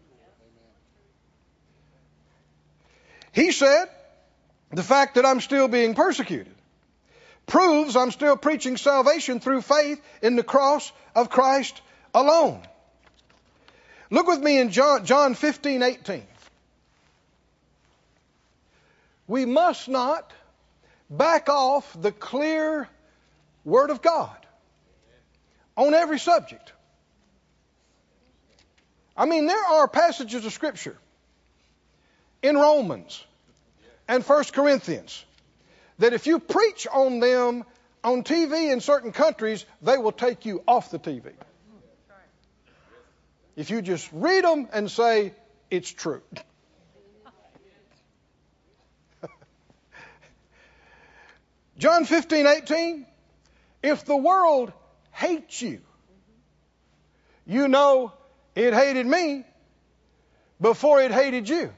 He said, the fact that I'm still being persecuted proves I'm still preaching salvation through faith in the cross of Christ alone. Look with me in John 15:18. We must not back off the clear Word of God on every subject. I mean, there are passages of Scripture in Romans and 1 Corinthians that if you preach on them on TV in certain countries, they will take you off the TV. If you just read them and say, it's true. John 15:18, if the world hates you, you know it hated me before it hated you.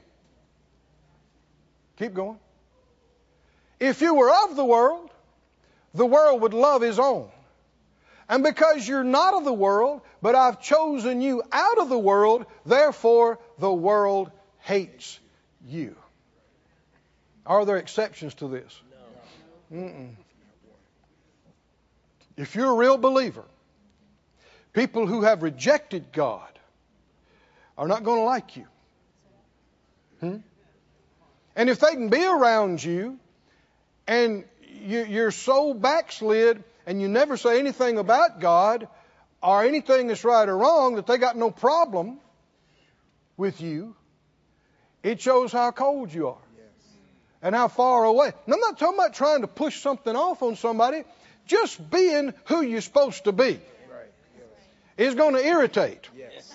Keep going. If you were of the world would love his own. And because you're not of the world, but I've chosen you out of the world, therefore the world hates you. Are there exceptions to this? No. If you're a real believer, people who have rejected God are not going to like you. And if they can be around you and you're so backslid and you never say anything about God or anything that's right or wrong, that they got no problem with you, it shows how cold you are and how far away. And I'm not talking about trying to push something off on somebody. Just being who you're supposed to be is going to irritate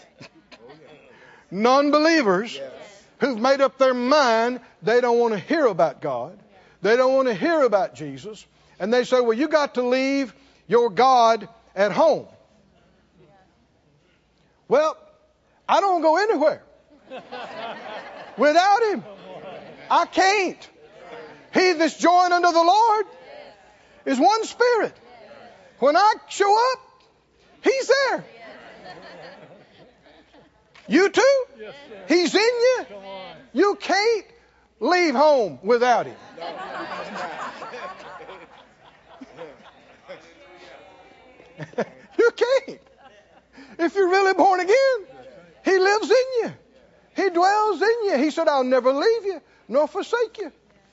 non-believers who've made up their mind they don't want to hear about God. They don't want to hear about Jesus. And they say, well, you got to leave your God at home. Well, I don't go anywhere without Him. I can't. He that's joined unto the Lord is one spirit. When I show up, He's there. You too? He's in you. You can't leave home without Him. You can't. If you're really born again, He lives in you. He dwells in you. He said, I'll never leave you nor forsake you.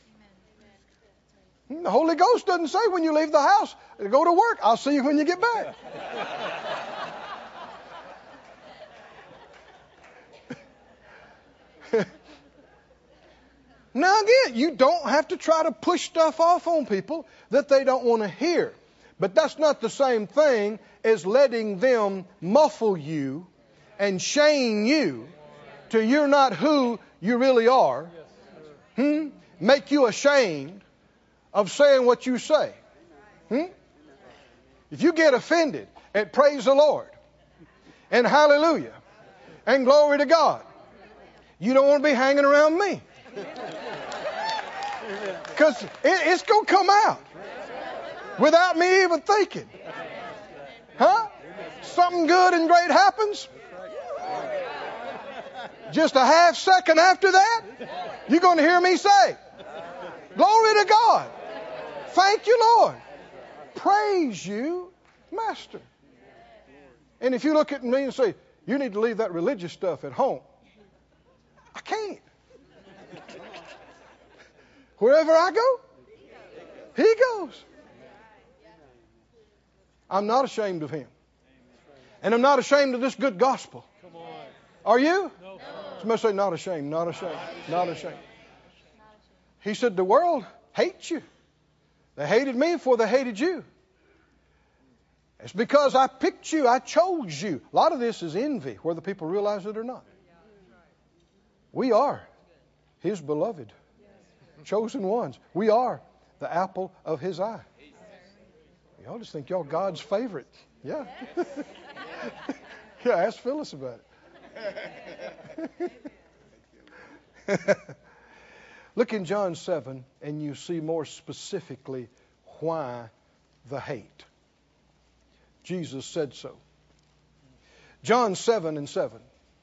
The Holy Ghost doesn't say when you leave the house, go to work, I'll see you when you get back. Now again, you don't have to try to push stuff off on people that they don't want to hear. But that's not the same thing as letting them muffle you and shame you till you're not who you really are. Make you ashamed of saying what you say. If you get offended at praise the Lord and hallelujah and glory to God, you don't want to be hanging around me. Because it's going to come out without me even thinking. Something good and great happens. Just a half second after that, you're going to hear me say, glory to God. Thank you, Lord. Praise you, Master. And if you look at me and say, you need to leave that religious stuff at home, I can't. Wherever I go, He goes. I'm not ashamed of Him. And I'm not ashamed of this good gospel. Are you? No. Somebody say, not ashamed, not ashamed, not ashamed. He said, the world hates you. They hated me before they hated you. It's because I picked you. I chose you. A lot of this is envy, whether people realize it or not. We are His beloved, chosen ones. We are the apple of His eye. Y'all just think y'all God's favorite. Yeah. Yeah, ask Phyllis about it. Look in John 7, and you see more specifically why the hate. Jesus said so. John 7:7.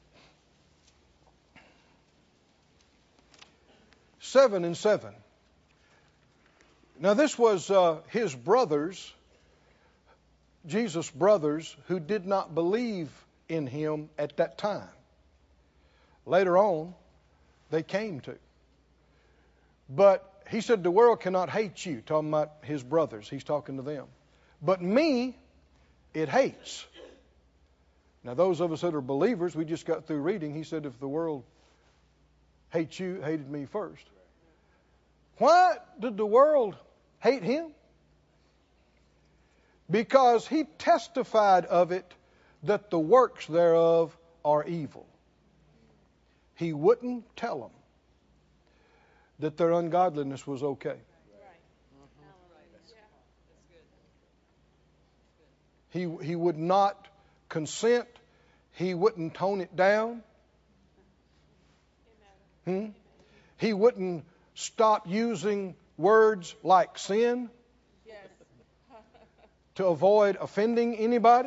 7:7. Now this was his brothers, Jesus' brothers, who did not believe in him at that time. Later on, they came to. But he said, the world cannot hate you, talking about his brothers. He's talking to them. But me, it hates. Now those of us that are believers, we just got through reading, he said, if the world hates you, it hated me first. Why did the world hate him? Because he testified of it that the works thereof are evil. He wouldn't tell them that their ungodliness was okay. He would not consent. He wouldn't tone it down. He wouldn't stop using words like sin to avoid offending anybody.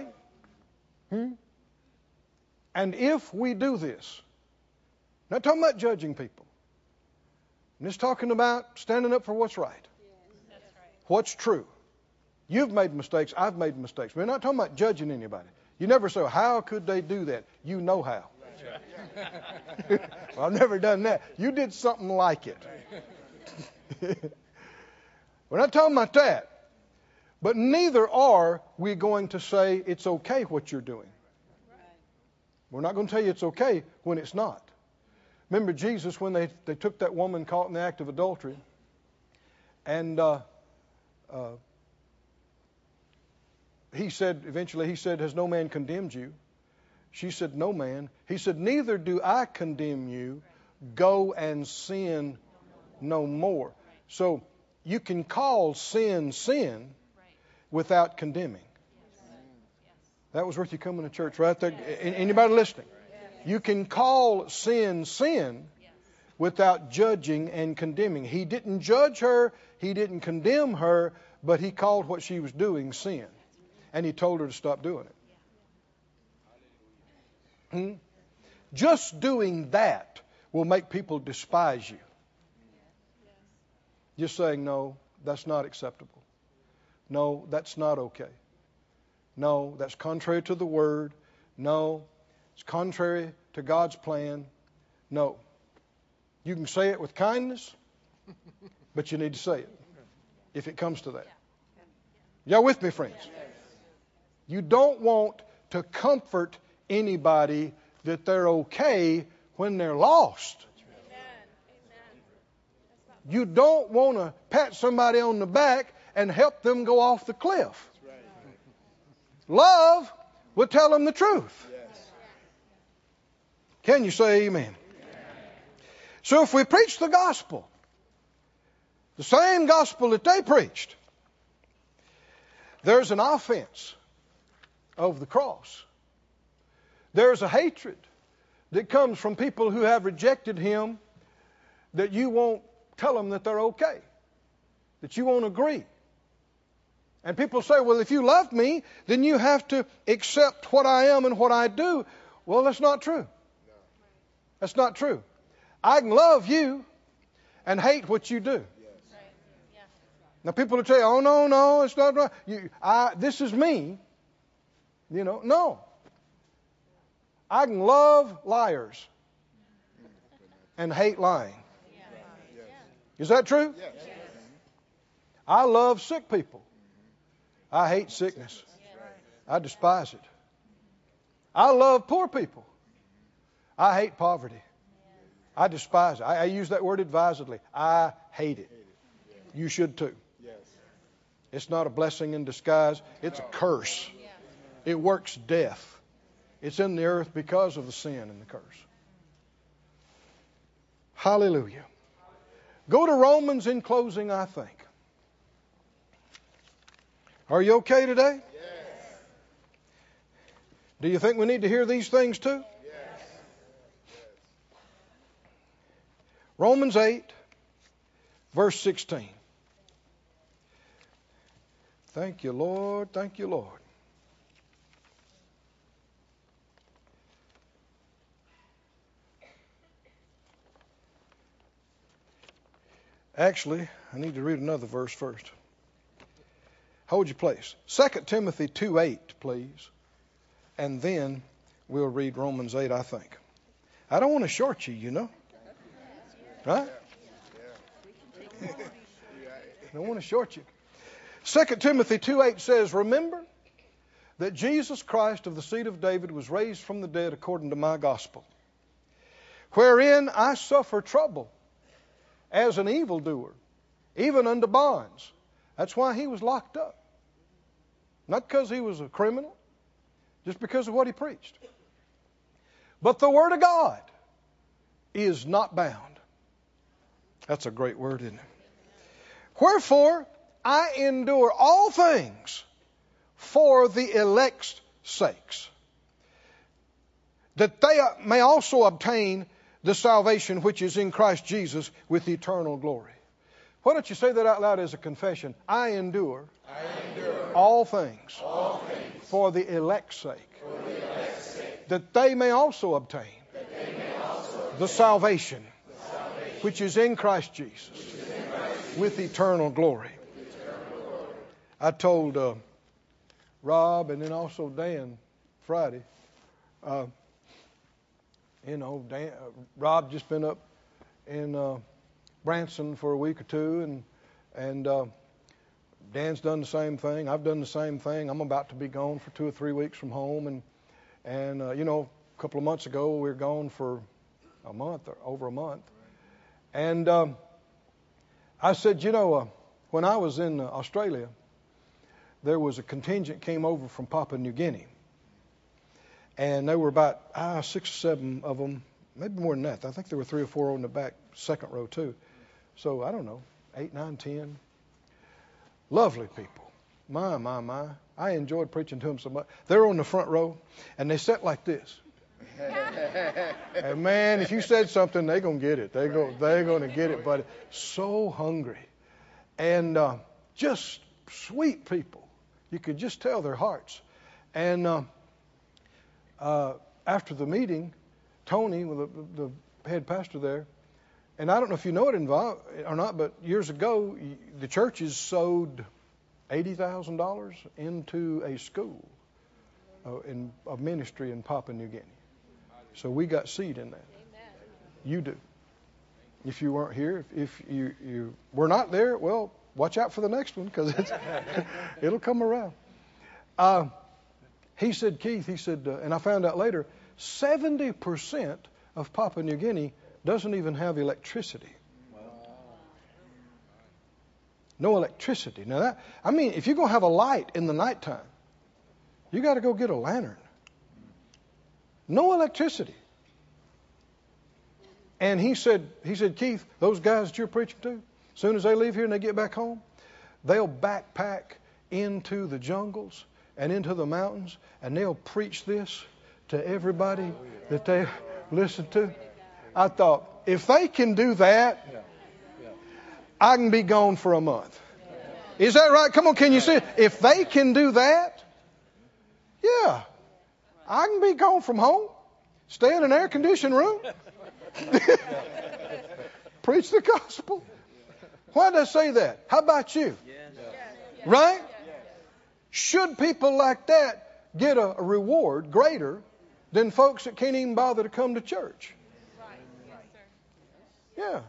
And if we do this, not talking about judging people, I'm just talking about standing up for what's right, what's true. You've made mistakes, I've made mistakes. We're not talking about judging anybody. You never say, how could they do that? You know how. Well, I've never done that. You did something like it. We're not talking about that. But neither are we going to say it's okay what you're doing. We're not going to tell you it's okay when it's not. Remember Jesus when they took that woman caught in the act of adultery, and he said, has no man condemned you? She said, no man. He said, neither do I condemn you. Go and sin no more. So you can call sin sin without condemning. That was worth you coming to church right there. Anybody listening? You can call sin sin without judging and condemning. He didn't judge her. He didn't condemn her. But he called what she was doing sin. And he told her to stop doing it. Just doing that will make people despise you. Just saying, no, that's not acceptable. No, that's not okay. No, that's contrary to the Word. No, it's contrary to God's plan. No. You can say it with kindness, but you need to say it if it comes to that. Y'all with me, friends? You don't want to comfort anybody that they're okay when they're lost. You don't want to pat somebody on the back and help them go off the cliff. Love will tell them the truth. Can you say amen? So if we preach the gospel, the same gospel that they preached, there's an offense of the cross. There's a hatred that comes from people who have rejected Him, that you won't tell them that they're okay, that you won't agree. And people say, well, if you love me, then you have to accept what I am and what I do. Well, that's not true. That's not true. I can love you and hate what you do. Now, people will tell you, oh, no, it's not right. This is me. You know, no. I can love liars and hate lying. Is that true? I love sick people. I hate sickness. I despise it. I love poor people. I hate poverty. I despise it. I use that word advisedly. I hate it. You should too. It's not a blessing in disguise. It's a curse. It works death. It's in the earth because of the sin and the curse. Hallelujah. Go to Romans in closing, I think. Are you okay today? Yes. Do you think we need to hear these things too? Yes. Romans 8, verse 16. Thank you, Lord. Thank you, Lord. Actually, I need to read another verse first. Hold your place. 2 Timothy 2:8, please. And then we'll read Romans 8, I think. I don't want to short you, you know. Right? I don't want to short you. 2 Timothy 2:8 says, remember that Jesus Christ of the seed of David was raised from the dead according to my gospel, wherein I suffer trouble as an evildoer, even unto bonds. That's why he was locked up. Not because he was a criminal, just because of what he preached. But the word of God is not bound. That's a great word, isn't it? Wherefore, I endure all things for the elect's sakes, that they may also obtain the salvation which is in Christ Jesus with eternal glory. Why don't you say that out loud as a confession? I endure all things for the elect's sake, that they may also obtain the salvation which is in Christ Jesus with eternal glory. I told Rob and then also Dan Friday, Rob just been up in Branson for a week or two, and Dan's done the same thing. I've done the same thing. I'm about to be gone for 2 or 3 weeks from home, and a couple of months ago we were gone for a month or over a month, and I said, when I was in Australia, there was a contingent came over from Papua New Guinea. And there were about 6 or 7 of them, maybe more than that. I think there were 3 or 4 on the back, second row too. So I don't know, 8, 9, 10. Lovely people. My. I enjoyed preaching to them so much. They're on the front row, and they sat like this. And man, if you said something, they're going to get it. They're going to get it, buddy. So hungry. And just sweet people. You could just tell their hearts. And after the meeting, Tony, the head pastor there, and I don't know if you know it or not, but years ago, the churches sowed $80,000 into a school of ministry in Papua New Guinea. So we got seed in that. You do. If you weren't here, if you were not there, well, watch out for the next one because it'll come around. He said, Keith, and I found out later, 70% of Papua New Guinea doesn't even have electricity. No electricity. Now if you're going to have a light in the nighttime, you got to go get a lantern. No electricity. And he said, Keith, those guys that you're preaching to, as soon as they leave here and they get back home, they'll backpack into the jungles and into the mountains, and they'll preach this to everybody that they listen to. I thought, if they can do that, I can be gone for a month. Is that right? Come on, can you see it? If they can do that, yeah, I can be gone from home, stay in an air-conditioned room, preach the gospel. Why did I say that? How about you? Right? Should people like that get a reward greater than folks that can't even bother to come to church? Yeah.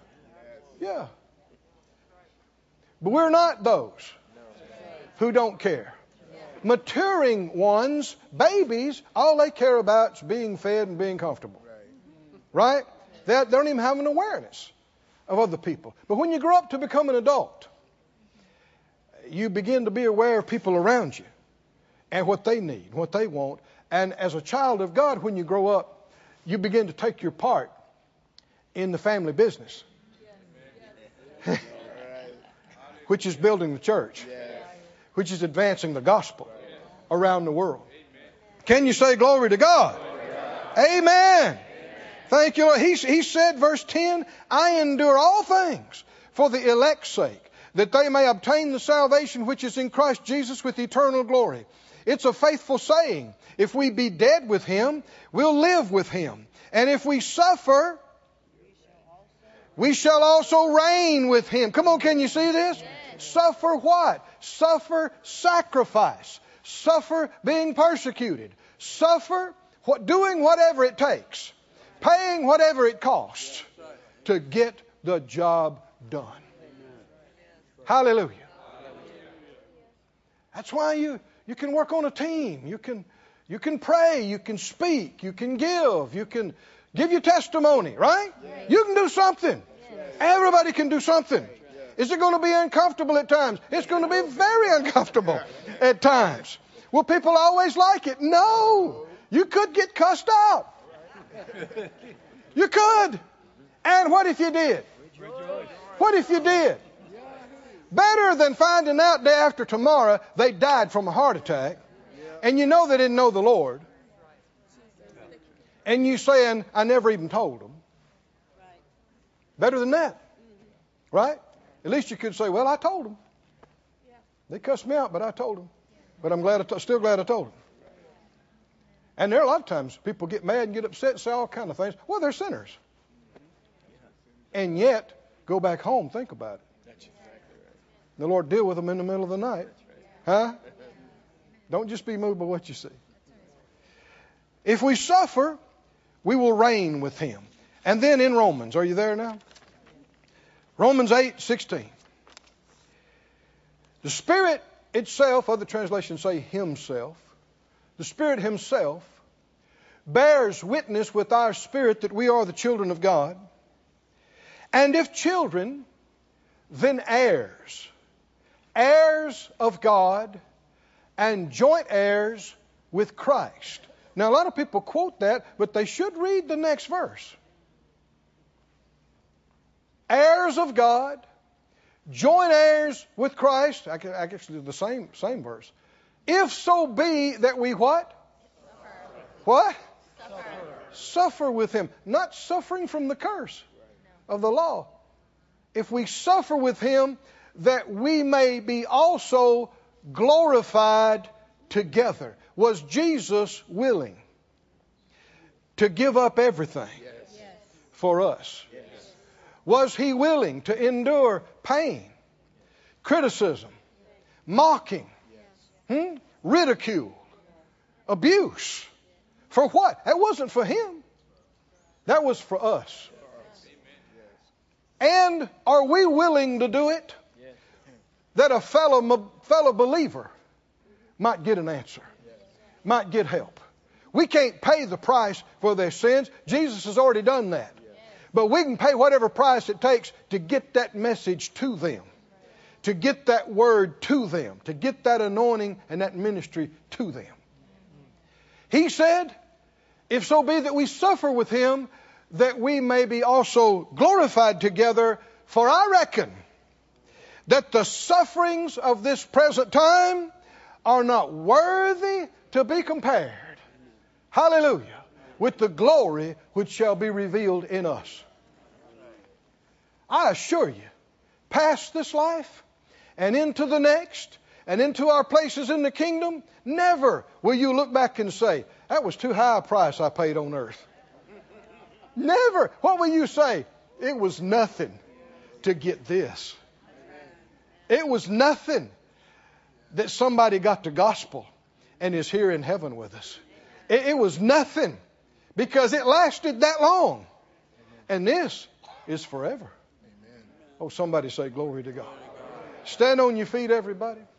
But we're not those who don't care. Maturing ones, babies, all they care about is being fed and being comfortable. Right? They don't even have an awareness of other people. But when you grow up to become an adult, you begin to be aware of people around you. and what they need, what they want. And as a child of God, when you grow up, you begin to take your part in the family business, which is building the church, which is advancing the gospel around the world. Can you say glory to God? Amen. Thank you, Lord. He said, verse 10, I endure all things for the elect's sake, that they may obtain the salvation which is in Christ Jesus with eternal glory. It's a faithful saying. If we be dead with Him, we'll live with Him. And if we suffer, we shall also reign with Him. Come on, can you see this? Suffer what? Suffer sacrifice. Suffer being persecuted. Suffer doing whatever it takes. Paying whatever it costs to get the job done. Hallelujah. That's why you can work on a team. You can pray. You can speak. You can give. You can give your testimony, right? You can do something. Everybody can do something. Is it going to be uncomfortable at times? It's going to be very uncomfortable at times. Will people always like it? No. You could get cussed out. You could. And what if you did? What if you did? Better than finding out day after tomorrow they died from a heart attack, and you know they didn't know the Lord, and you saying, I never even told them. Better than that. Right? At least you could say, well, I told them. They cussed me out, but I told them. But I'm still glad I told them. And there are a lot of times people get mad and get upset and say all kind of things. Well, they're sinners. And yet, go back home, think about it. The Lord deal with them in the middle of the night. Huh? Don't just be moved by what you see. If we suffer, we will reign with Him. And then in Romans, are you there now? Romans 8:16. The Spirit itself, other translations say Himself, the Spirit Himself bears witness with our spirit that we are the children of God. And if children, then heirs, heirs of God and joint heirs with Christ. Now, a lot of people quote that, but they should read the next verse. Heirs of God, joint heirs with Christ. I can actually do the same verse. If so be that we what? Suffer. What? Suffer. Suffer with Him. Not suffering from the curse of the law. If we suffer with Him, that we may be also glorified together. Was Jesus willing to give up everything for us? Was He willing to endure pain, criticism, mocking, ridicule, abuse? For what? That wasn't for Him. That was for us. And are we willing to do it that a fellow believer might get an answer, might get help? We can't pay the price for their sins. Jesus has already done that. But we can pay whatever price it takes to get that message to them, to get that word to them, to get that anointing and that ministry to them. He said, if so be that we suffer with Him, that we may be also glorified together. For I reckon that the sufferings of this present time are not worthy to be compared. Hallelujah. With the glory which shall be revealed in us. I assure you, past this life and into the next and into our places in the kingdom, never will you look back and say, that was too high a price I paid on earth. Never. What will you say? It was nothing to get this. It was nothing that somebody got the gospel and is here in heaven with us. It was nothing because it lasted that long. And this is forever. Oh, somebody say glory to God. Stand on your feet, everybody.